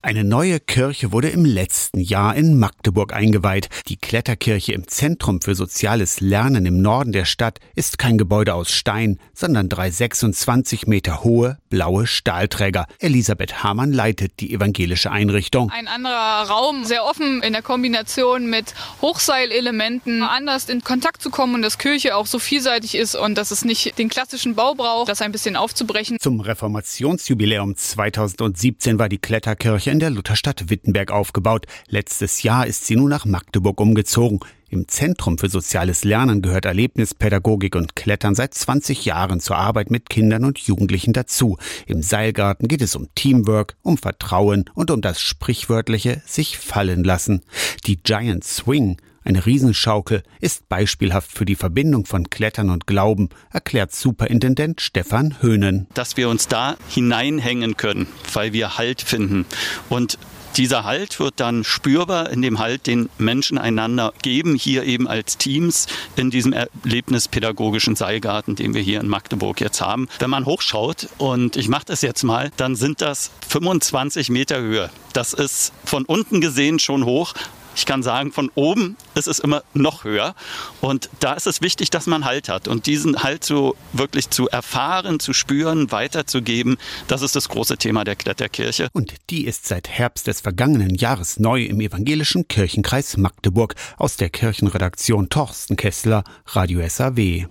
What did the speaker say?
Eine neue Kirche wurde im letzten Jahr in Magdeburg eingeweiht. Die Kletterkirche im Zentrum für soziales Lernen im Norden der Stadt ist kein Gebäude aus Stein, sondern 3 26 Meter hohe, blaue Stahlträger. Elisabeth Hamann leitet die evangelische Einrichtung. Ein anderer Raum, sehr offen in der Kombination mit Hochseilelementen, anders in Kontakt zu kommen und dass Kirche auch so vielseitig ist und dass es nicht den klassischen Bau braucht, das ein bisschen aufzubrechen. Zum Reformationsjubiläum 2017 war die Kletterkirche in der Lutherstadt Wittenberg aufgebaut. Letztes Jahr ist sie nun nach Magdeburg umgezogen. Im Zentrum für soziales Lernen gehört Erlebnispädagogik und Klettern seit 20 Jahren zur Arbeit mit Kindern und Jugendlichen dazu. Im Seilgarten geht es um Teamwork, um Vertrauen und um das sprichwörtliche sich fallen lassen. Die Giant Swing, eine Riesenschaukel, ist beispielhaft für die Verbindung von Klettern und Glauben, erklärt Superintendent Stefan Höhnen. Dass wir uns da hineinhängen können, weil wir Halt finden. Und dieser Halt wird dann spürbar in dem Halt, den Menschen einander geben, hier eben als Teams in diesem erlebnispädagogischen Seilgarten, den wir hier in Magdeburg jetzt haben. Wenn man hochschaut, und ich mache das jetzt mal, dann sind das 25 Meter Höhe. Das ist von unten gesehen schon hoch. Ich kann sagen, von oben ist es immer noch höher. Und da ist es wichtig, dass man Halt hat. Und diesen Halt so wirklich zu erfahren, zu spüren, weiterzugeben, das ist das große Thema der Kletterkirche. Und die ist seit Herbst des vergangenen Jahres neu im evangelischen Kirchenkreis Magdeburg. Aus der Kirchenredaktion Torsten Kessler, Radio SAW.